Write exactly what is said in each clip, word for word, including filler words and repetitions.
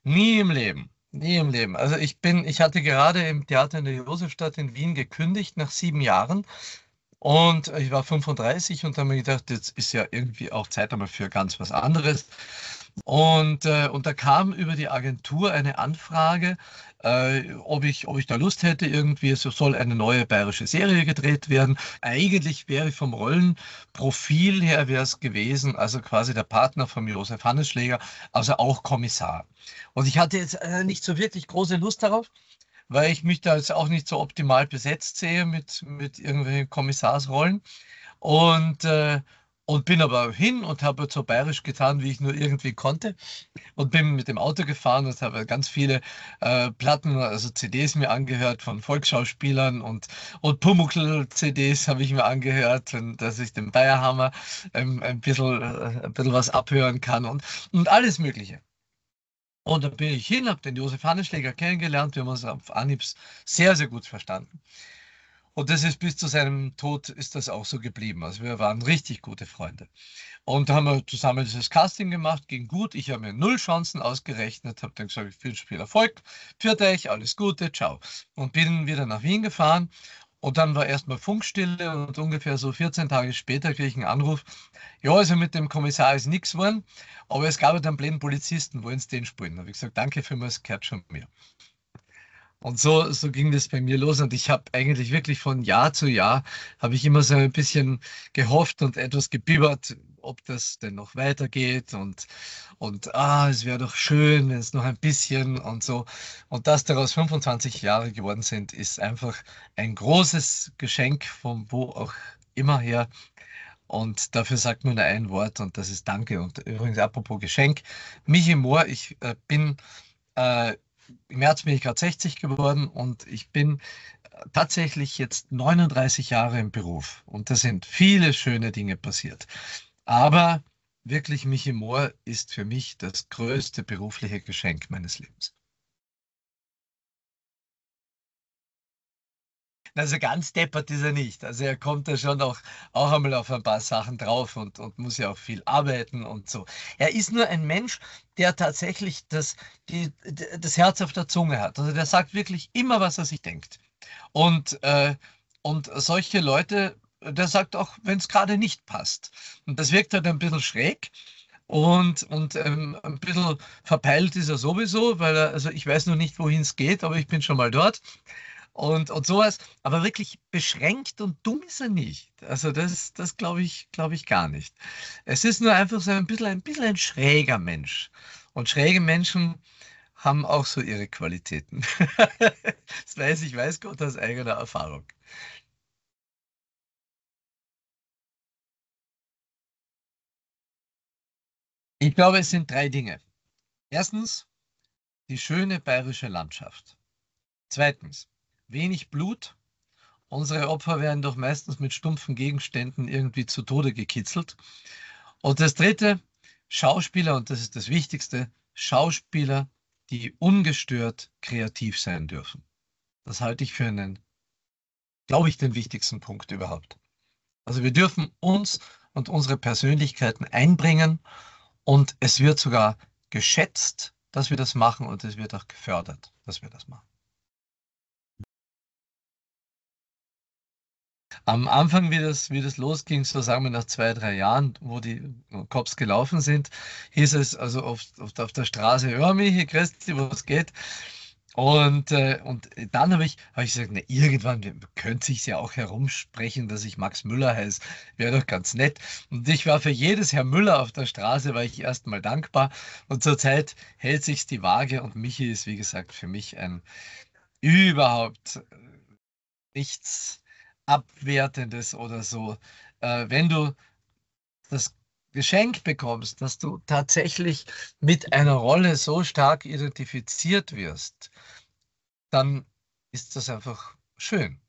Nie im Leben. Nie im Leben. Also ich bin, ich hatte gerade im Theater in der Josefstadt in Wien gekündigt nach sieben Jahren und ich war fünfunddreißig und habe mir gedacht, jetzt ist ja irgendwie auch Zeit einmal für ganz was anderes. Und, äh, und da kam über die Agentur eine Anfrage, äh, ob ich, ob ich da Lust hätte, irgendwie, es soll eine neue bayerische Serie gedreht werden. Eigentlich wäre vom Rollenprofil her wäre es gewesen, also quasi der Partner von Josef Hannesschläger, also auch Kommissar. Und ich hatte jetzt äh, nicht so wirklich große Lust darauf, weil ich mich da jetzt auch nicht so optimal besetzt sehe mit, mit irgendwelchen Kommissarsrollen. Und, äh, und bin aber hin und habe so bayerisch getan, wie ich nur irgendwie konnte. Und bin mit dem Auto gefahren und habe ganz viele äh, Platten, also C Ds mir angehört von Volksschauspielern und, und Pumuckl-C Ds habe ich mir angehört, und dass ich den Bayerhammer ähm, ein bisschen, äh, ein bisschen was abhören kann und, und alles Mögliche. Und dann bin ich hin, habe den Josef Hanneschläger kennengelernt. Wir haben uns auf Anhieb sehr, sehr gut verstanden. Und das ist bis zu seinem Tod ist das auch so geblieben. Also wir waren richtig gute Freunde. Und da haben wir zusammen dieses Casting gemacht, ging gut. Ich habe mir null Chancen ausgerechnet, habe dann gesagt, ich wünsche viel Erfolg, für euch, alles Gute, ciao. Und bin wieder nach Wien gefahren. Und dann war erstmal Funkstille und ungefähr so vierzehn Tage später kriege ich einen Anruf. Ja, also mit dem Kommissar ist nichts geworden, aber es gab halt einen blöden Polizisten, wollen Sie den spielen? Da habe ich gesagt, danke vielmals, gehört schon mir. Und so, so ging das bei mir los. Und ich habe eigentlich wirklich von Jahr zu Jahr, habe ich immer so ein bisschen gehofft und etwas gebibbert, ob das denn noch weitergeht. Und, und ah, es wäre doch schön, wenn es noch ein bisschen und so. Und dass daraus fünfundzwanzig Jahre geworden sind, ist einfach ein großes Geschenk von wo auch immer her. Und dafür sagt nur ein Wort und das ist Danke. Und übrigens, apropos Geschenk, Michi Mohr, ich äh, bin äh, im März bin ich gerade sechzig geworden und ich bin äh, tatsächlich jetzt neununddreißig Jahre im Beruf und da sind viele schöne Dinge passiert. Aber wirklich, Michi Mohr ist für mich das größte berufliche Geschenk meines Lebens. Also ganz deppert ist er nicht. Also er kommt da schon auch, auch einmal auf ein paar Sachen drauf und, und muss ja auch viel arbeiten und so. Er ist nur ein Mensch, der tatsächlich das, die, das Herz auf der Zunge hat. Also der sagt wirklich immer, was er sich denkt. Und, äh, und solche Leute, der sagt auch, wenn es gerade nicht passt. Und das wirkt halt ein bisschen schräg. Und, und ähm, ein bisschen verpeilt ist er sowieso, weil er, also ich weiß noch nicht, wohin es geht, aber ich bin schon mal dort und, und sowas. Aber wirklich beschränkt und dumm ist er nicht. Also das, das glaube ich, glaube ich gar nicht. Es ist nur einfach so ein bisschen, ein bisschen ein schräger Mensch. Und schräge Menschen haben auch so ihre Qualitäten. Das weiß ich, weiß Gott aus eigener Erfahrung. Ich glaube, es sind drei Dinge. Erstens, die schöne bayerische Landschaft. Zweitens, wenig Blut. Unsere Opfer werden doch meistens mit stumpfen Gegenständen irgendwie zu Tode gekitzelt. Und das dritte, Schauspieler, und das ist das Wichtigste, Schauspieler, die ungestört kreativ sein dürfen. Das halte ich für einen, glaube ich, den wichtigsten Punkt überhaupt. Also wir dürfen uns und unsere Persönlichkeiten einbringen und es wird sogar geschätzt, dass wir das machen und es wird auch gefördert, dass wir das machen. Am Anfang, wie das, wie das losging, so sagen wir nach zwei, drei Jahren, wo die Cops gelaufen sind, hieß es also oft, oft auf der Straße, ja, Michi, grüß dich, was geht? Und, äh, und dann habe ich, hab ich gesagt, na, irgendwann könnte sich ja auch herumsprechen, dass ich Max Müller heiße. Wäre doch ganz nett. Und ich war für jedes Herr Müller auf der Straße, war ich erstmal dankbar. Und zurzeit hält sich's die Waage und Michi ist, wie gesagt, für mich ein überhaupt nichts Abwertendes oder so. Äh, wenn du das Geschenk bekommst, dass du tatsächlich mit einer Rolle so stark identifiziert wirst, dann ist das einfach schön.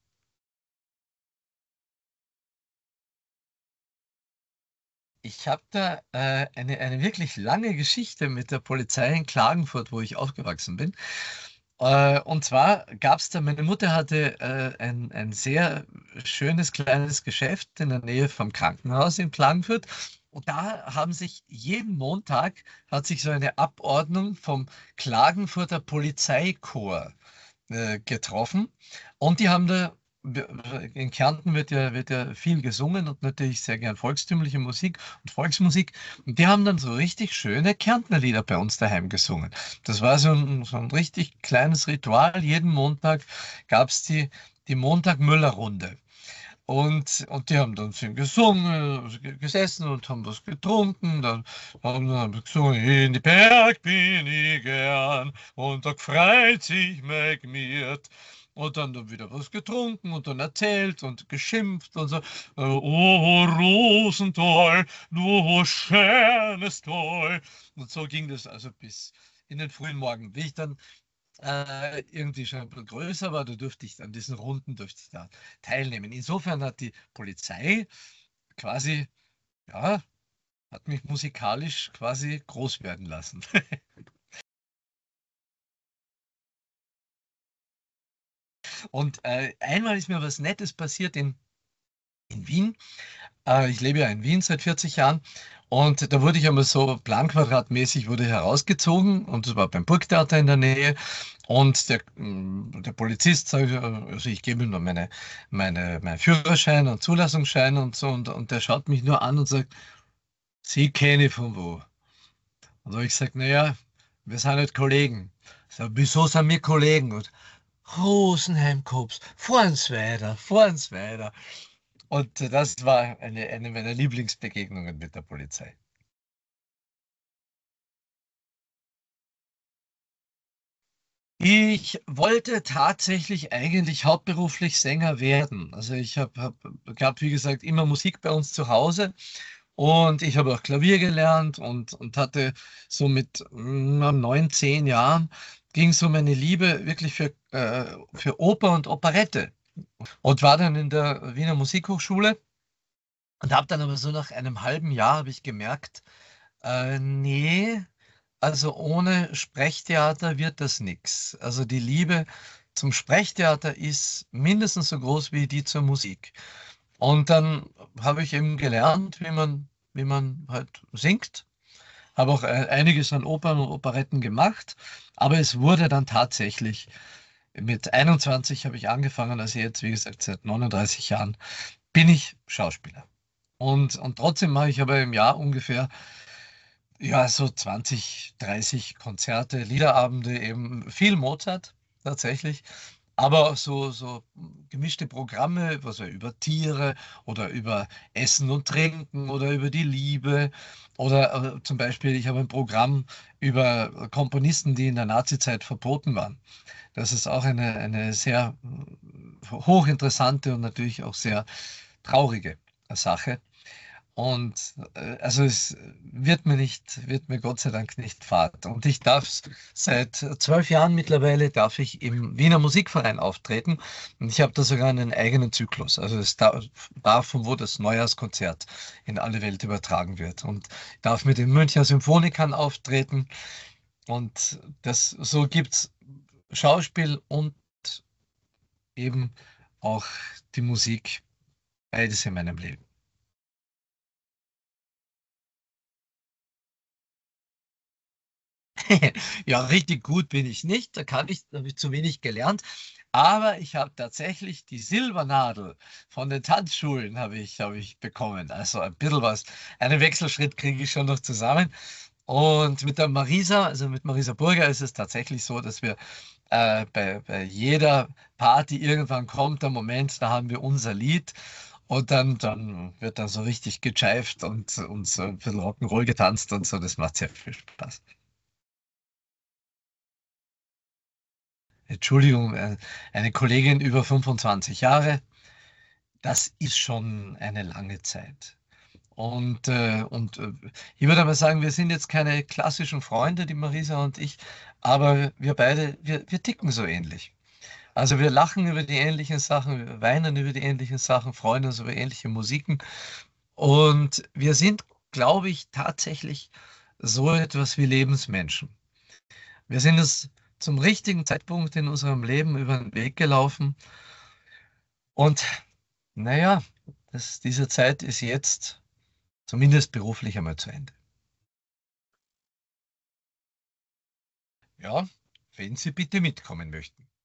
Ich habe da äh, eine, eine wirklich lange Geschichte mit der Polizei in Klagenfurt, wo ich aufgewachsen bin. Äh, und zwar gab es da, meine Mutter hatte äh, ein, ein sehr schönes kleines Geschäft in der Nähe vom Krankenhaus in Klagenfurt. Und da haben sich jeden Montag hat sich so eine Abordnung vom Klagenfurter Polizeikorps äh, getroffen. Und die haben da, in Kärnten wird ja, wird ja viel gesungen und natürlich sehr gern volkstümliche Musik und Volksmusik. Und die haben dann so richtig schöne Kärntner Lieder bei uns daheim gesungen. Das war so ein, so ein richtig kleines Ritual. Jeden Montag gab es die, die Montag-Müller-Runde. Und, und die haben dann schön gesungen, also ge- gesessen und haben was getrunken. Dann haben dann gesungen, in die Berg bin ich gern und da freut sich meg mirt. Und dann, dann wieder was getrunken und dann erzählt und geschimpft und so. Äh, Oh, Rosenthal, du schönes Tal. Und so ging das also bis in den frühen Morgen. Wie ich dann äh, irgendwie schon ein bisschen größer war, da durfte ich an diesen Runden durfte ich da teilnehmen. Insofern hat die Polizei quasi, ja, hat mich musikalisch quasi groß werden lassen. Und äh, einmal ist mir was Nettes passiert in, in Wien. Äh, ich lebe ja in Wien seit vierzig Jahren und da wurde ich einmal so planquadratmäßig wurde ich herausgezogen und das war beim Burgtheater in der Nähe und der, mm, der Polizist sagt, äh, also ich gebe ihm nur meine, meine, meinen Führerschein und Zulassungsschein und so und, und der schaut mich nur an und sagt, Sie kenne ich von wo? Und da habe ich gesagt, naja, wir sind halt Kollegen. So, wieso sind wir Kollegen? Und Rosenheim-Kops, fahren's weiter, fahren's weiter. Und das war eine, eine meiner Lieblingsbegegnungen mit der Polizei. Ich wollte tatsächlich eigentlich hauptberuflich Sänger werden. Also ich habe hab, hab, gab, wie gesagt, immer Musik bei uns zu Hause und ich habe auch Klavier gelernt und, und hatte so mit mm, neun, zehn Jahren ging so meine Liebe wirklich für, äh, für Oper und Operette und war dann in der Wiener Musikhochschule und habe dann aber so nach einem halben Jahr habe ich gemerkt, Äh, nee, also ohne Sprechtheater wird das nix. Also die Liebe zum Sprechtheater ist mindestens so groß wie die zur Musik. Und dann habe ich eben gelernt, wie man, wie man halt singt. Habe auch äh, einiges an Opern und Operetten gemacht. Aber es wurde dann tatsächlich, mit einundzwanzig habe ich angefangen, also jetzt, wie gesagt, seit neununddreißig Jahren, bin ich Schauspieler. Und, und trotzdem mache ich aber im Jahr ungefähr ja, so zwanzig, dreißig Konzerte, Liederabende, eben viel Mozart tatsächlich, aber auch so, so gemischte Programme, was ja über Tiere oder über Essen und Trinken oder über die Liebe oder äh, zum Beispiel, ich habe ein Programm über Komponisten, die in der Nazizeit verboten waren. Das ist auch eine, eine sehr äh, hochinteressante und natürlich auch sehr traurige Sache. Und äh, also es wird mir nicht, wird mir Gott sei Dank nicht fad. Und ich darf seit zwölf Jahren mittlerweile darf ich im Wiener Musikverein auftreten. Und ich habe da sogar einen eigenen Zyklus. Also es darf, darf von wo das Neujahrskonzert in alle Welt übertragen wird. Und ich darf mit den Münchner Symphonikern auftreten. Und das so gibt's Schauspiel und eben auch die Musik, beides in meinem Leben. Ja, richtig gut bin ich nicht. Da kann ich, da habe ich zu wenig gelernt. Aber ich habe tatsächlich die Silbernadel von den Tanzschulen habe ich, habe ich bekommen. Also ein bisschen was. Einen Wechselschritt kriege ich schon noch zusammen. Und mit der Marisa, also mit Marisa Burger ist es tatsächlich so, dass wir äh, bei, bei jeder Party irgendwann kommt der Moment, da haben wir unser Lied. Und dann, dann wird da so richtig gejived und, und so ein bisschen Rock'n'Roll getanzt und so. Das macht sehr viel Spaß. Entschuldigung, äh, eine Kollegin über fünfundzwanzig Jahre, das ist schon eine lange Zeit. Und, äh, und äh, ich würde aber sagen, wir sind jetzt keine klassischen Freunde, die Marisa und ich, aber wir beide, wir, wir ticken so ähnlich. Also wir lachen über die ähnlichen Sachen, wir weinen über die ähnlichen Sachen, freuen uns über ähnliche Musiken. Und wir sind, glaube ich, tatsächlich so etwas wie Lebensmenschen. Wir sind es zum richtigen Zeitpunkt in unserem Leben über den Weg gelaufen. Und naja, das, diese Zeit ist jetzt zumindest beruflich einmal zu Ende. Ja, wenn Sie bitte mitkommen möchten.